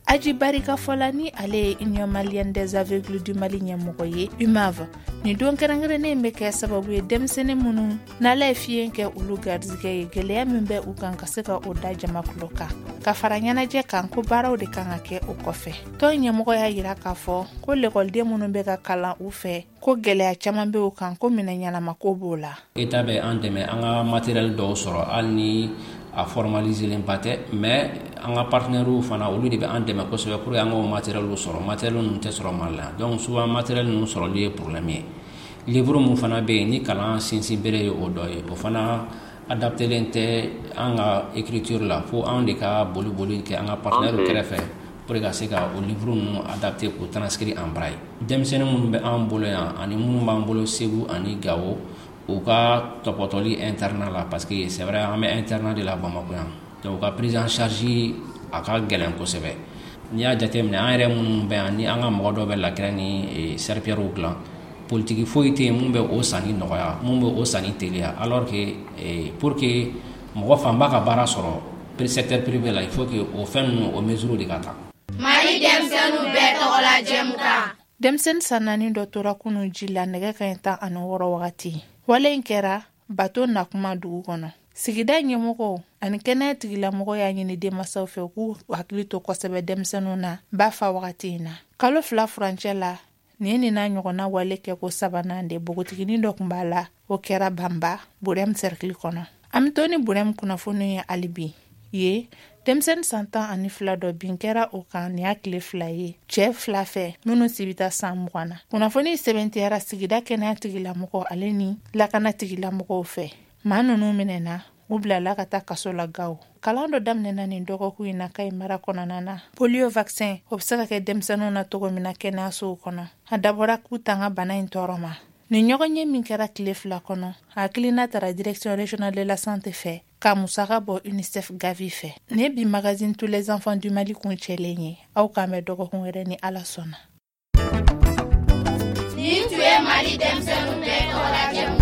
Aji Barika Folani ale Union Malienne des Aveugles du Mali ɲɛmɔgɔ ye UMAV ni don kɛrɛnkɛrɛnnen bɛ kɛ sababu ye denmisɛnnin minnu n'ala ye fiɲɛ kɛ olu garizigɛ ye gɛlɛya min bɛ u kan ka se ka o da jamatulo kan ka fara ɲɛnajɛ kan ko baaraw de kan ka kɛ o kɔfɛ tɔn ɲɛmɔgɔ y'a yira k'a fɔ ko lekɔliden minnu bɛ ka kalan u fɛ ko gɛlɛya caman bɛ u kan ko minɛn ɲɛnama ko b'o la. État bɛ an dɛmɛ an ka matériel dɔw sɔrɔ hali ni a formaliselen ba tɛ mais an ka partenaires fana olu de bɛ an dɛmɛ kosɛbɛ pour que an ka matériel sɔrɔ matériel ninnu tɛ sɔrɔ Mali la donc souvent matériel ninnu sɔrɔli ye problème ye livre mun fana bɛ yen ni kalan sinsin bere ye o dɔ ye o fana adaptelen tɛ an ka écriture la fo an de ka boli kɛ an ka partenaires kɛrɛfɛ pour que ka se ka o livre ninnu adapter k'o transcrire en braille denmisɛnnin minnu bɛ an bolo yan ani minnu b'an bolo Segu ani Gawo u ka tɔpɔtɔli internat la parce que c'est vrai an bɛ internat de la Bamako yan donc u ka prise en charge a ka gɛlɛn kosɛbɛ n'i y'a jateminɛ an yɛrɛ minnu bɛ yan ni an ka mɔgɔ dɔw bɛ lakɛrɛ ni serpillɛriw dilan politique foyi tɛ yen mun bɛ o sanni nɔgɔya mun bɛ o sanni teliya alors que pour que mɔgɔ fanba ka baara sɔrɔ secteur privé la il faut que o fɛn ninnu o mesure de ka ta. Mali denmisɛnninw bɛɛ tɔgɔ la jɛmukan. Denmisɛnnin san naani dɔ tora kunu ji la nɛgɛ kaɲɛ 16 wagati. Wale in kɛra bato nakuma dugu kɔnɔ. Sigida ɲɛmɔgɔw ani kɛnɛya tigilamɔgɔ y'a ɲini denmansaw fɛ k'u hakili to kosɛbɛ denmisɛnninw na ba fa wagati in na. Kalo 2 furancɛ la nin n'a ɲɔgɔnna wale kɛ ko sabanan de bogotiginin dɔ kun b'a la o kɛra Banba Burem cercle kɔnɔ. An bɛ to ni Burem kunnafoni ye alibi ye denmisɛnnin san 12 dɔ bin kɛra o kan ni y'a tile 2 ye cɛ 2 fɛ minnu si bɛ taa san 20 na. Kunnafoni sɛbɛntiyara sigida kɛnɛya tigilamɔgɔ ale ni lakana tigilamɔgɔw fɛ. Maa ninnu minɛna u bilala ka taa kaso la Gawo. Kalan dɔ daminɛna nin dɔgɔkun in na Kayi mara kɔnɔna na. Polio vaccin o bɛ se ka kɛ denmisɛnninw na cogo min na kɛnɛyasow kɔnɔ. A dabɔra k'u tanga bana in tɔɔrɔ ma. Nin ɲɔgɔn ye min kɛra tile 2 kɔnɔ hakilina taara direction régionale de la santé fɛ ka musaka bɔ UNICEF Gavi fɛ. Ne bi magazine Tous les enfants du Mali kun cɛlen ye aw k'an bɛ dɔgɔkun wɛrɛ ni Ala sɔnna. Nin tun ye Mali denmisɛnninw bɛɛ tɔgɔ la jɛmu